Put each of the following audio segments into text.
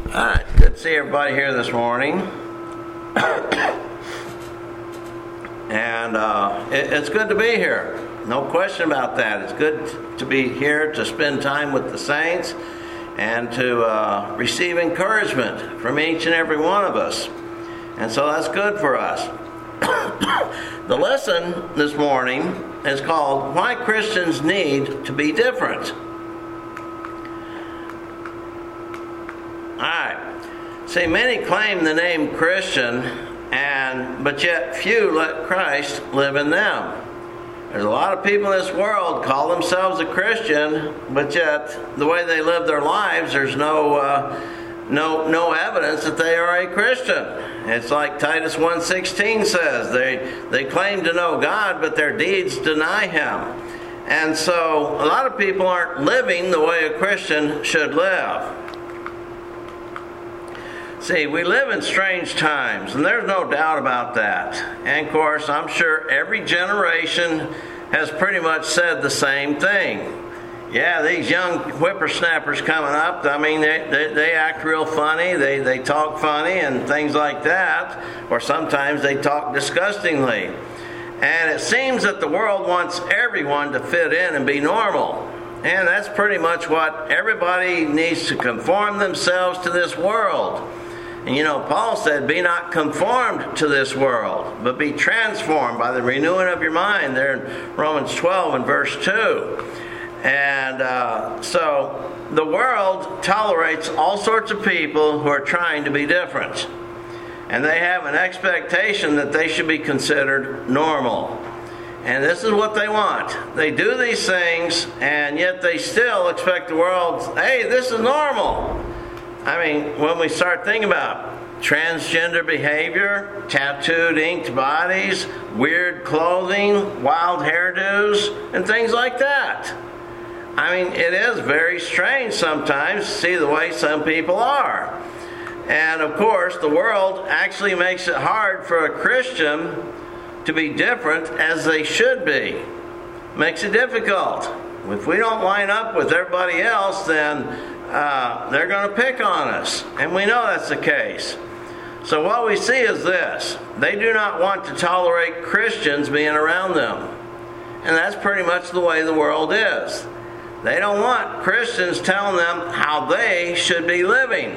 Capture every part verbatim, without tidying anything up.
Alright, good to see everybody here this morning. and uh, it, it's good to be here. No question about that. It's good to be here to spend time with the saints and to uh, receive encouragement from each and every one of us. And so that's good for us. The lesson this morning is called Why Christians Need to Be Different. Alright. See, many claim the name Christian, and but yet few let Christ live in them. There's a lot of people in this world call themselves a Christian, but yet the way they live their lives, there's no uh, no no evidence that they are a Christian. It's like Titus one sixteen says, they they claim to know God, but their deeds deny Him. And so a lot of people aren't living the way a Christian should live. See, we live in strange times, and there's no doubt about that. And of course, I'm sure every generation has pretty much said the same thing. Yeah, these young whippersnappers coming up, I mean, they, they, they act real funny, they, they talk funny and things like that, or sometimes they talk disgustingly. And it seems that the world wants everyone to fit in and be normal. And that's pretty much what everybody needs to conform themselves to this world. And you know, Paul said, be not conformed to this world, but be transformed by the renewing of your mind, there in Romans twelve and verse two. And uh, so the world tolerates all sorts of people who are trying to be different. And they have an expectation that they should be considered normal. And this is what they want. They do these things, and yet they still expect the world, hey, this is normal. I mean, when we start thinking about transgender behavior, tattooed, inked bodies, weird clothing, wild hairdos, and things like that. I mean, it is very strange sometimes to see the way some people are. And of course, the world actually makes it hard for a Christian to be different as they should be. Makes it difficult. If we don't line up with everybody else, then Uh, they're going to pick on us. And we know that's the case. So what we see is this. They do not want to tolerate Christians being around them. And that's pretty much the way the world is. They don't want Christians telling them how they should be living.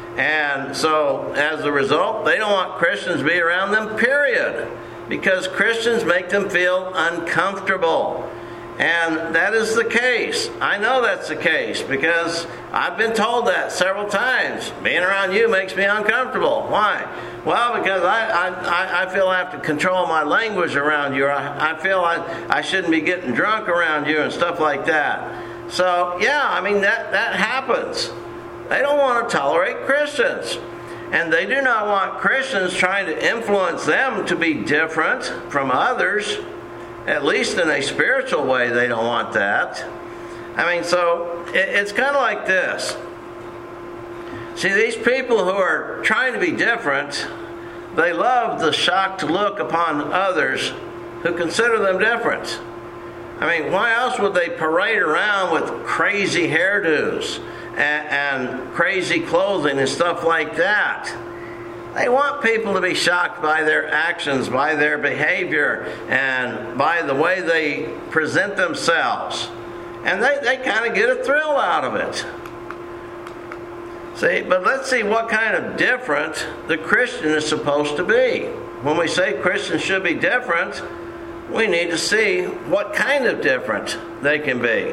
And so as a result, they don't want Christians to be around them, period. Because Christians make them feel uncomfortable. And that is the case. I know that's the case because I've been told that several times. Being around you makes me uncomfortable. Why? Well, because I I, I feel I have to control my language around you. Or I, I feel I, I shouldn't be getting drunk around you and stuff like that. So, yeah, I mean, that, that happens. They don't want to tolerate Christians. And they do not want Christians trying to influence them to be different from others. At least in a spiritual way, they don't want that. I mean, so it, it's kind of like this. See, these people who are trying to be different, they love the shocked look upon others who consider them different. I mean, why else would they parade around with crazy hairdos and, and crazy clothing and stuff like that? They want people to be shocked by their actions, by their behavior, and by the way they present themselves. And they, they kind of get a thrill out of it. See, but let's see what kind of different the Christian is supposed to be. When we say Christians should be different, we need to see what kind of different they can be.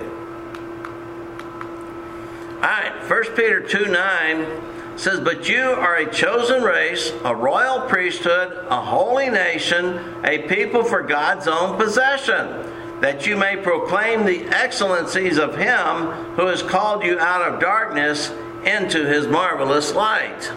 Alright, First Peter two nine says, but you are a chosen race, a royal priesthood, a holy nation, a people for God's own possession, that you may proclaim the excellencies of Him who has called you out of darkness into His marvelous light.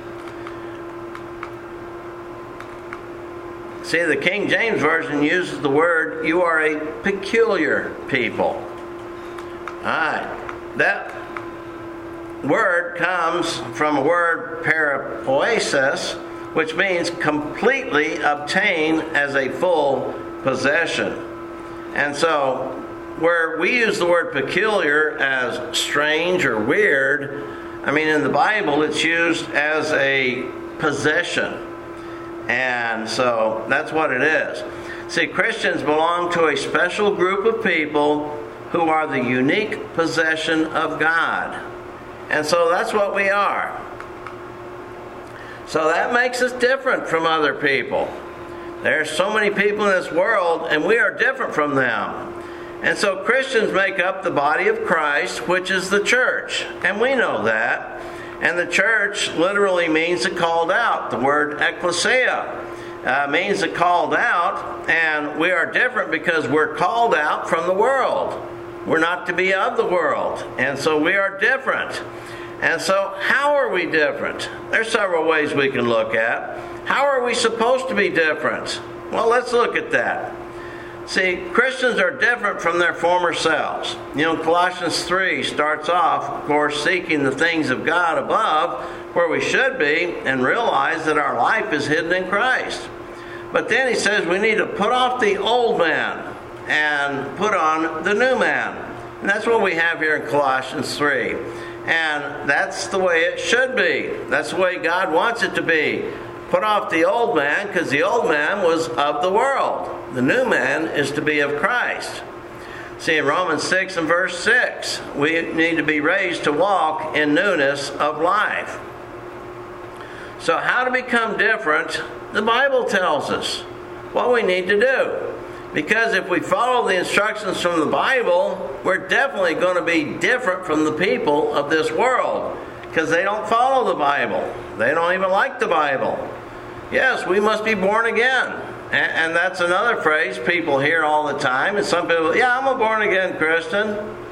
See, the King James Version uses the word, you are a peculiar people. Alright, that word comes from a word parapoiesis, which means completely obtain as a full possession. And so where we use the word peculiar as strange or weird, I mean, in the Bible, it's used as a possession. And so that's what it is. See, Christians belong to a special group of people who are the unique possession of God. And so that's what we are. So that makes us different from other people. There's so many people in this world, and we are different from them. And so Christians make up the body of Christ, which is the church. And we know that. And the church literally means the called out. The word ecclesia uh, means the called out. And we are different because we're called out from the world. We're not to be of the world. And so we are different. And so how are we different? There's several ways we can look at. How are we supposed to be different? Well, let's look at that. See, Christians are different from their former selves. You know, Colossians three starts off, of course, seeking the things of God above, where we should be, and realize that our life is hidden in Christ. But then he says we need to put off the old man and put on the new man. And that's what we have here in Colossians three. And that's the way it should be. That's the way God wants it to be. Put off the old man, because the old man was of the world. The new man is to be of Christ. See, in Romans six and verse six, we need to be raised to walk in newness of life. So how to become different, the Bible tells us what we need to do. Because if we follow the instructions from the Bible, we're definitely going to be different from the people of this world. Because they don't follow the Bible. They don't even like the Bible. Yes, we must be born again. And, and that's another phrase people hear all the time. And some people, yeah, I'm a born-again Christian.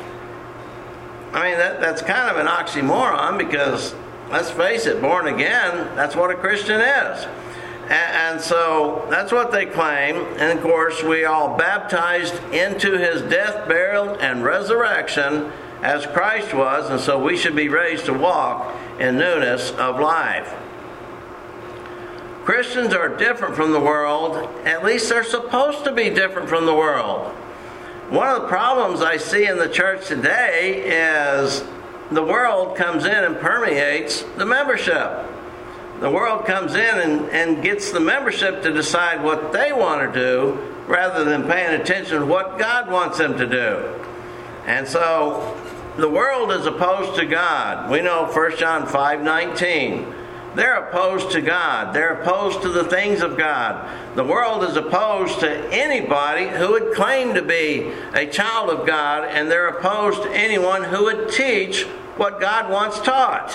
I mean, that, that's kind of an oxymoron because, let's face it, born again, that's what a Christian is. And, and so that's what they claim. And, of course, we all baptized into his death, burial, and resurrection as Christ was. And so we should be raised to walk in newness of life. Christians are different from the world. At least they're supposed to be different from the world. One of the problems I see in the church today is the world comes in and permeates the membership. The world comes in and, and gets the membership to decide what they want to do rather than paying attention to what God wants them to do. And so the world is opposed to God. We know First John five nineteen. They're opposed to God. They're opposed to the things of God. The world is opposed to anybody who would claim to be a child of God, and they're opposed to anyone who would teach what God wants taught.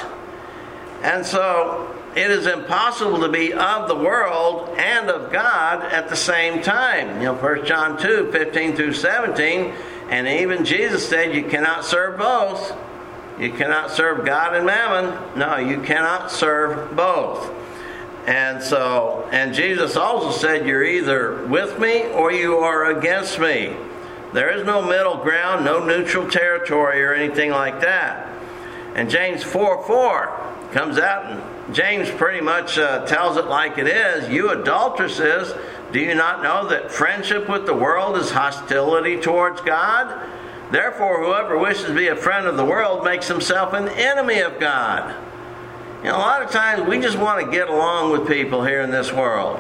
And so it is impossible to be of the world and of God at the same time. You know, First John two fifteen through seventeen, and even Jesus said you cannot serve both. You cannot serve God and mammon. No, you cannot serve both. And so, and Jesus also said you're either with me or you are against me. There is no middle ground, no neutral territory or anything like that. And James four four comes out and James pretty much uh, tells it like it is. You adulteresses, do you not know that friendship with the world is hostility towards God? Therefore, whoever wishes to be a friend of the world makes himself an enemy of God. You know, a lot of times we just want to get along with people here in this world.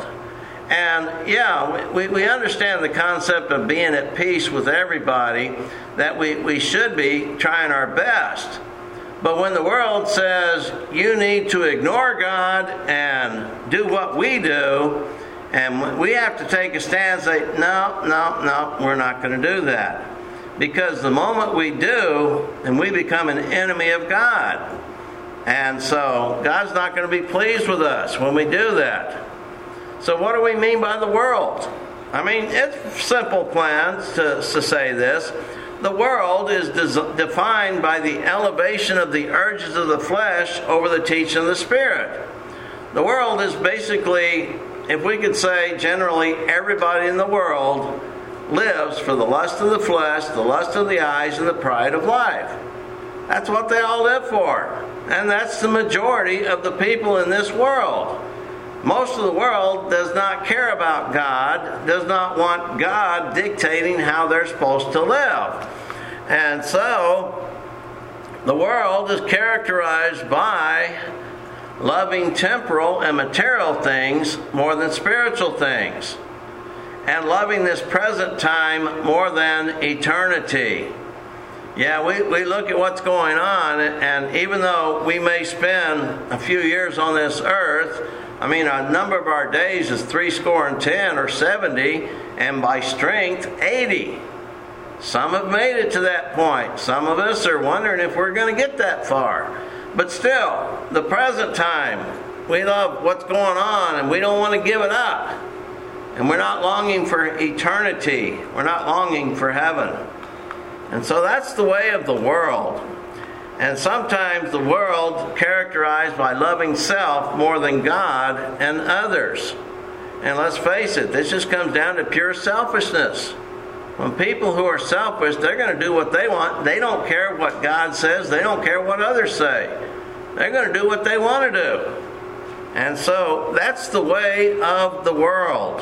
And yeah, we, we understand the concept of being at peace with everybody, that we, we should be trying our best. But when the world says you need to ignore God and do what we do, and we have to take a stand and say, no, no, no, we're not going to do that. Because the moment we do, then we become an enemy of God. And so God's not going to be pleased with us when we do that. So what do we mean by the world? I mean, it's simple plans to, to say this. The world is des- defined by the elevation of the urges of the flesh over the teaching of the Spirit. The world is basically, if we could say generally, everybody in the world lives for the lust of the flesh, the lust of the eyes, and the pride of life. That's what they all live for. And that's the majority of the people in this world. Most of the world does not care about God, does not want God dictating how they're supposed to live. And so, The world is characterized by loving temporal and material things more than spiritual things, and loving this present time more than eternity. Yeah, we, we look at what's going on, and even though we may spend a few years on this earth, I mean, a number of our days is three score and ten or seventy, and by strength, eighty. Some have made it to that point. Some of us are wondering if we're going to get that far. But still, the present time, we love what's going on, and we don't want to give it up. And we're not longing for eternity. We're not longing for heaven. And so that's the way of the world. And sometimes the world characterized by loving self more than God and others. And let's face it, this just comes down to pure selfishness. When people who are selfish, they're going to do what they want. They don't care what God says. They don't care what others say. They're going to do what they want to do. And so that's the way of the world.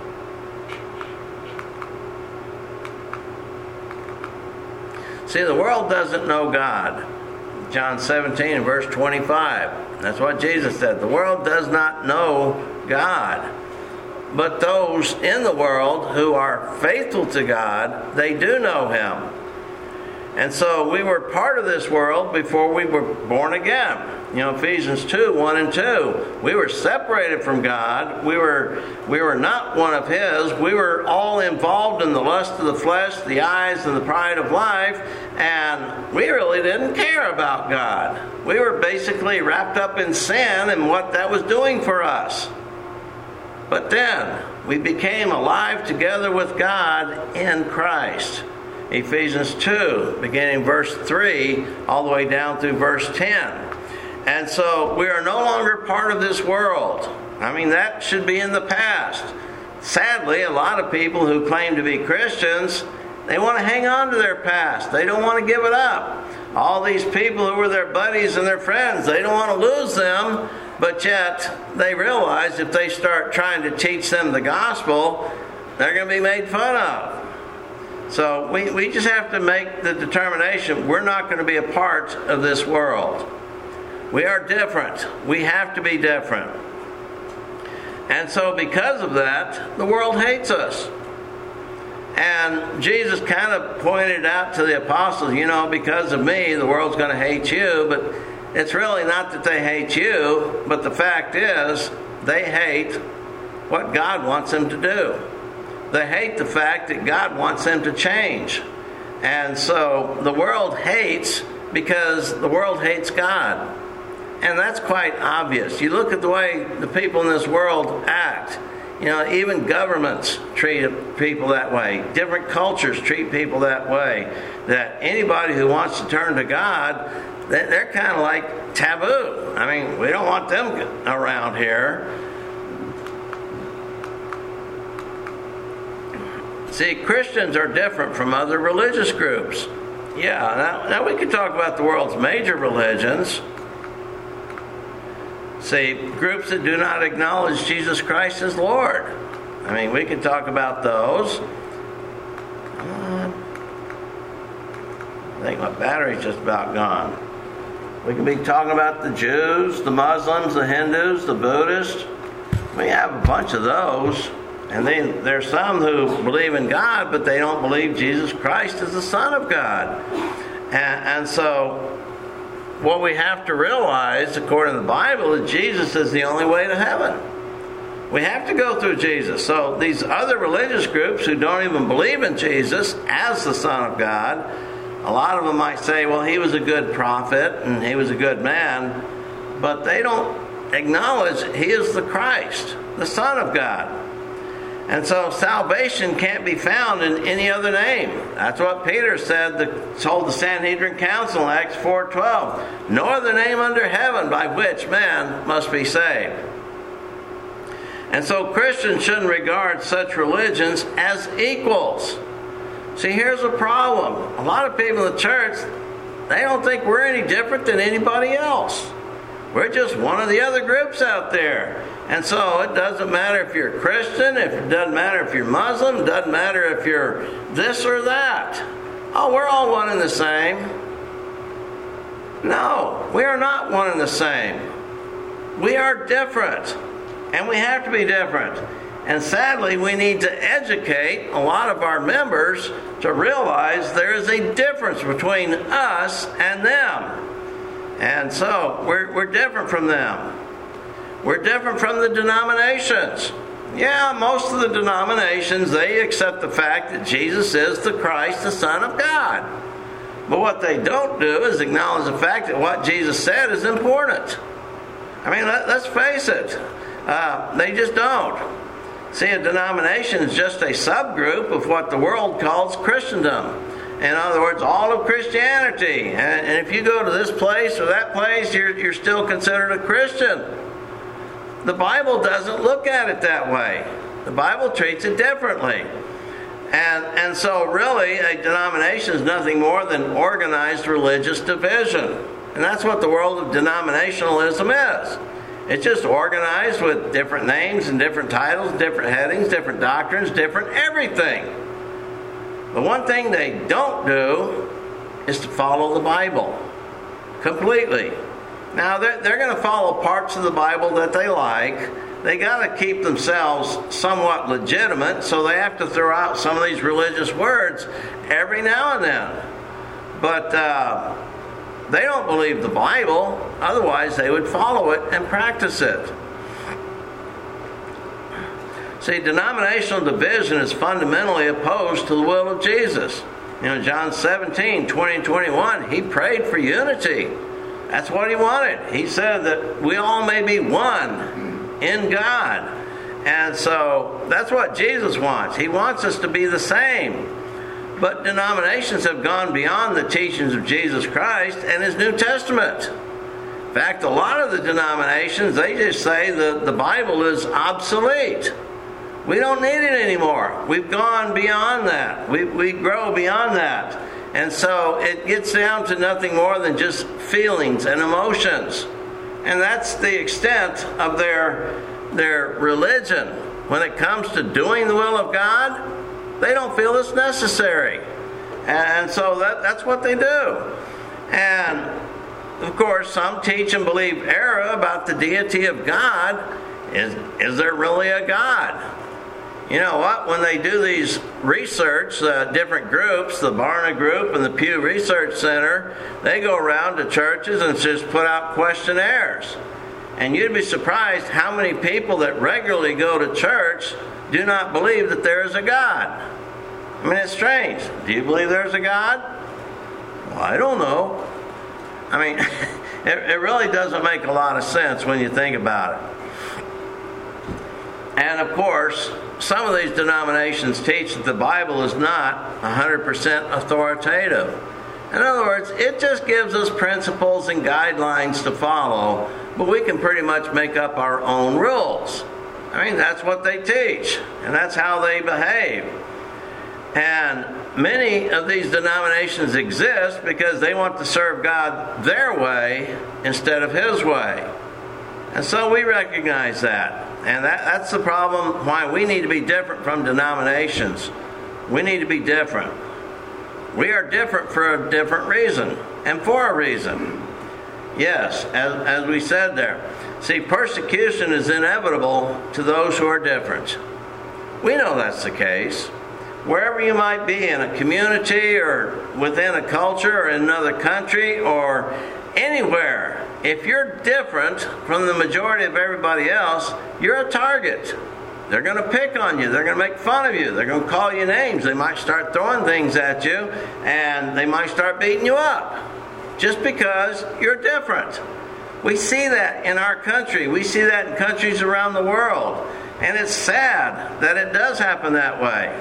See, the world doesn't know God. John seventeen and verse twenty-five. That's what Jesus said. The world does not know God. But those in the world who are faithful to God, they do know Him. And so we were part of this world before we were born again. You know, Ephesians two, one and two. We were separated from God. We were we were not one of His. We were all involved in the lust of the flesh, the eyes, and the pride of life. And we really didn't care about God. We were basically wrapped up in sin and what that was doing for us. But then we became alive together with God in Christ. Ephesians two, beginning verse three, all the way down through verse ten. And so we are no longer part of this world. I mean, that should be in the past. Sadly, a lot of people who claim to be Christians, they want to hang on to their past. They don't want to give it up. All these people who were their buddies and their friends, they don't want to lose them, but yet they realize if they start trying to teach them the gospel, they're going to be made fun of. So we, we just have to make the determination, we're not going to be a part of this world. We are different. We have to be different. And so because of that, the world hates us. And Jesus kind of pointed out to the apostles, you know, because of me, the world's going to hate you. But it's really not that they hate you, but the fact is, they hate what God wants them to do. They hate the fact that God wants them to change. And so the world hates because the world hates God. And that's quite obvious. You look at the way the people in this world act. You know, even governments treat people that way. Different cultures treat people that way. That anybody who wants to turn to God, they're kind of like taboo. I mean, we don't want them around here. See, Christians are different from other religious groups. Yeah, now, now we could talk about the world's major religions. See, groups that do not acknowledge Jesus Christ as Lord. I mean, we can talk about those. Uh, I think my battery's just about gone. We can be talking about the Jews, the Muslims, the Hindus, the Buddhists. We have a bunch of those. And then there's some who believe in God, but they don't believe Jesus Christ is the Son of God. And, and so what we have to realize, according to the Bible, is Jesus is the only way to heaven. We have to go through Jesus. So these other religious groups who don't even believe in Jesus as the Son of God, a lot of them might say, well, he was a good prophet and he was a good man, but they don't acknowledge he is the Christ, the Son of God. And so salvation can't be found in any other name. That's what Peter said, the, told the Sanhedrin Council in Acts four twelve. No other name under heaven by which man must be saved. And so Christians shouldn't regard such religions as equals. See, here's a problem. A lot of people in the church, they don't think we're any different than anybody else. We're just one of the other groups out there. And so it doesn't matter if you're a Christian, if it doesn't matter if you're Muslim, it doesn't matter if you're this or that. Oh, we're all one and the same. No, we are not one and the same. We are different, and we have to be different. And sadly, we need to educate a lot of our members to realize there is a difference between us and them. And so, we're, we're different from them. We're different from the denominations. Yeah, most of the denominations, they accept the fact that Jesus is the Christ, the Son of God. But what they don't do is acknowledge the fact that what Jesus said is important. I mean, let, let's face it. Uh, they just don't. See, a denomination is just a subgroup of what the world calls Christendom. In other words, all of Christianity. And, and if you go to this place or that place, you're, you're still considered a Christian. The Bible doesn't look at it that way. The Bible treats it differently. And, and so really, a denomination is nothing more than organized religious division. And that's what the world of denominationalism is. It's just organized with different names and different titles, different headings, different doctrines, different everything. The one thing they don't do is to follow the Bible completely. Now, they're, they're going to follow parts of the Bible that they like. They got to keep themselves somewhat legitimate, so they have to throw out some of these religious words every now and then. But uh, they don't believe the Bible, otherwise they would follow it and practice it. See, denominational division is fundamentally opposed to the will of Jesus. You know, John seventeen, twenty and twenty-one, he prayed for unity. That's what he wanted. He said that we all may be one in God. And so that's what Jesus wants. He wants us to be the same. But denominations have gone beyond the teachings of Jesus Christ and His New Testament. In fact, a lot of the denominations, they just say that the Bible is obsolete. We don't need it anymore. We've gone beyond that. We, we grow beyond that. And so it gets down to nothing more than just feelings and emotions. And that's the extent of their, their religion. When it comes to doing the will of God, they don't feel it's necessary. And so that, that's what they do. And, of course, some teach and believe error about the deity of God. Is, is there really a God? You know what? When they do these research, uh, different groups, the Barna Group and the Pew Research Center, they go around to churches and just put out questionnaires. And you'd be surprised how many people that regularly go to church do not believe that there is a God. I mean, it's strange. Do you believe there's a God? Well, I don't know. I mean, it, it really doesn't make a lot of sense when you think about it. And of course, some of these denominations teach that the Bible is not one hundred percent authoritative. In other words, it just gives us principles and guidelines to follow, but we can pretty much make up our own rules. I mean, that's what they teach, and that's how they behave. And many of these denominations exist because they want to serve God their way instead of His way. And so we recognize that. And that, that's the problem why we need to be different from denominations. We need to be different. We are different for a different reason, and for a reason. Yes, as, as we said there. See, persecution is inevitable to those who are different. We know that's the case. Wherever you might be, in a community or within a culture or in another country or anywhere, if you're different from the majority of everybody else, you're a target. They're going to pick on you. They're going to make fun of you. They're going to call you names. They might start throwing things at you, and they might start beating you up just because you're different. We see that in our country. We see that in countries around the world. And it's sad that it does happen that way.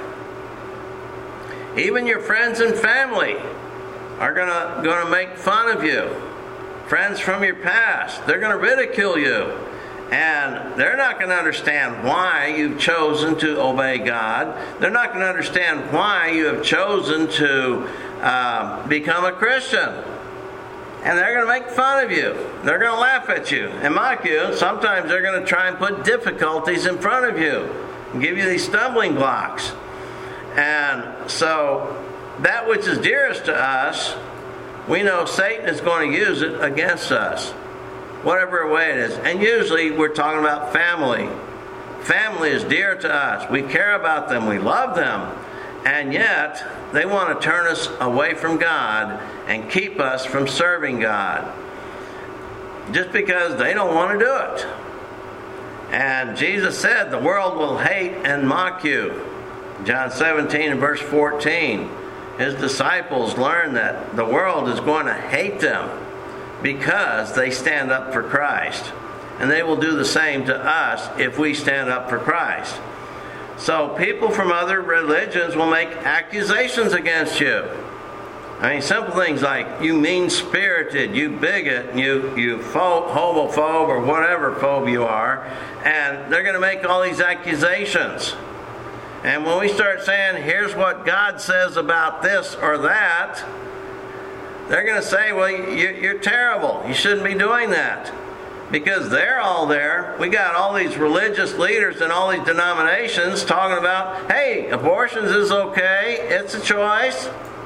Even your friends and family are going to, going to make fun of you. Friends from your past, they're going to ridicule you. And they're not going to understand why you've chosen to obey God. They're not going to understand why you have chosen to uh, become a Christian. And they're going to make fun of you. They're going to laugh at you and mock you. Sometimes they're going to try and put difficulties in front of you and give you these stumbling blocks. And so that which is dearest to us, we know Satan is going to use it against us, whatever way it is. And usually we're talking about family. Family is dear to us. We care about them. We love them. And yet, they want to turn us away from God and keep us from serving God, just because they don't want to do it. And Jesus said, the world will hate and mock you. John seventeen and verse fourteen. His disciples learned that the world is going to hate them because they stand up for Christ. And they will do the same to us if we stand up for Christ. So people from other religions will make accusations against you. I mean, simple things like, you mean-spirited, you bigot, you, you pho- homophobe, or whatever phobe you are. And they're going to make all these accusations. And when we start saying, here's what God says about this or that, they're going to say, well, you, you're terrible. You shouldn't be doing that. Because they're all there. We got all these religious leaders and all these denominations talking about, hey, abortions is okay. It's a choice.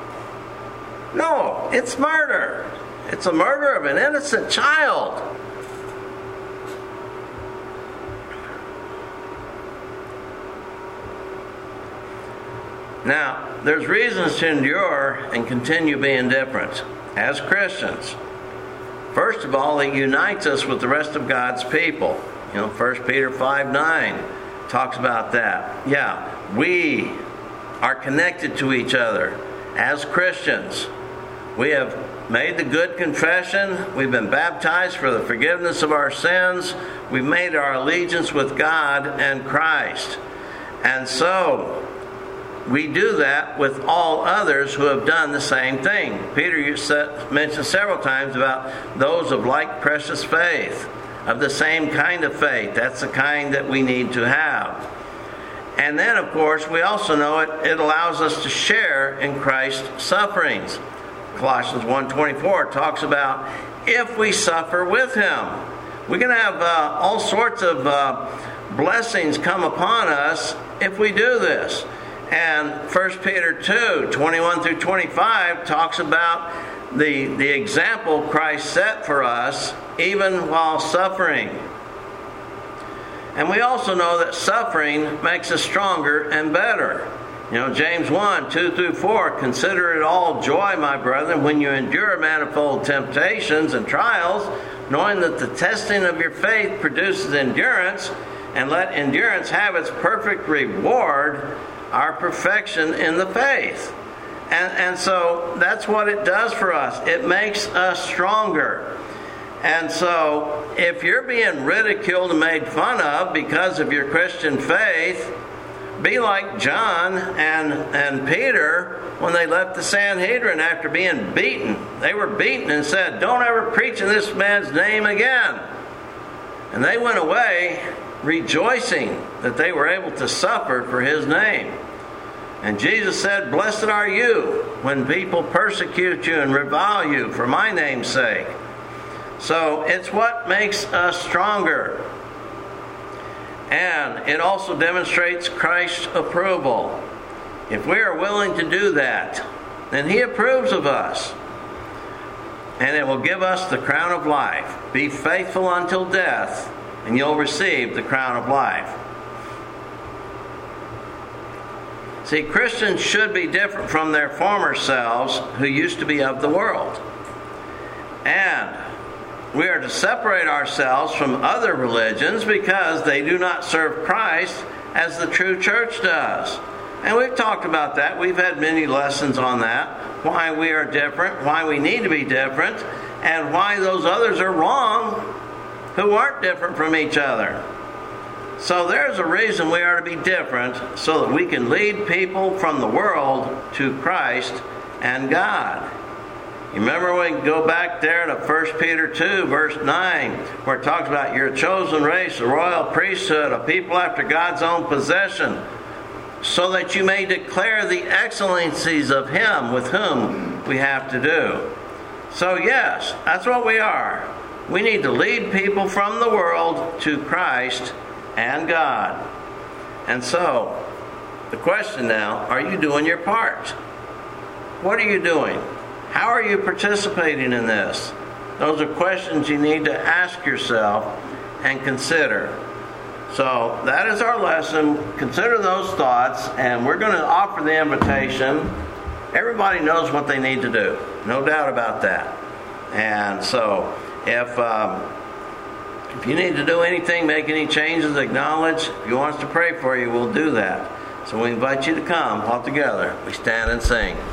No, it's murder. It's a murder of an innocent child. Now, there's reasons to endure and continue being different as Christians. First of all, it unites us with the rest of God's people. You know, First Peter five nine talks about that. Yeah, we are connected to each other as Christians. We have made the good confession. We've been baptized for the forgiveness of our sins. We've made our allegiance with God and Christ. And so, we do that with all others who have done the same thing. Peter mentioned several times about those of like precious faith, of the same kind of faith. That's the kind that we need to have. And then, of course, we also know it, it allows us to share in Christ's sufferings. Colossians one twenty-four talks about if we suffer with Him. We're going to have uh, all sorts of uh, blessings come upon us if we do this. And First Peter two twenty-one through twenty-five talks about the, the example Christ set for us even while suffering. And we also know that suffering makes us stronger and better. You know, James one two through four, consider it all joy, my brethren, when you endure manifold temptations and trials, knowing that the testing of your faith produces endurance, and let endurance have its perfect reward, our perfection in the faith. And, and so that's what it does for us. It makes us stronger. And so if you're being ridiculed and made fun of because of your Christian faith, be like John and, and Peter when they left the Sanhedrin after being beaten. They were beaten and said, don't ever preach in this man's name again. And they went away rejoicing that they were able to suffer for his name. And Jesus said, blessed are you when people persecute you and revile you for my name's sake. So it's what makes us stronger. And it also demonstrates Christ's approval. If we are willing to do that, then He approves of us. And it will give us the crown of life. Be faithful until death, and you'll receive the crown of life. See, Christians should be different from their former selves who used to be of the world. And we are to separate ourselves from other religions because they do not serve Christ as the true church does. And we've talked about that. We've had many lessons on that. Why we are different, why we need to be different, and why those others are wrong who aren't different from each other. So there's a reason we are to be different so that we can lead people from the world to Christ and God. You remember we can go back there to First Peter two, verse nine, where it talks about your chosen race, a royal priesthood, a people after God's own possession, so that you may declare the excellencies of Him with whom we have to do. So yes, that's what we are. We need to lead people from the world to Christ and God. And so, the question now, are you doing your part? What are you doing? How are you participating in this? Those are questions you need to ask yourself and consider. So that is our lesson. Consider those thoughts, and we're going to offer the invitation. Everybody knows what they need to do. No doubt about that. And so if um, if you need to do anything, make any changes, acknowledge. If you want us to pray for you, we'll do that. So we invite you to come all together. We stand and sing.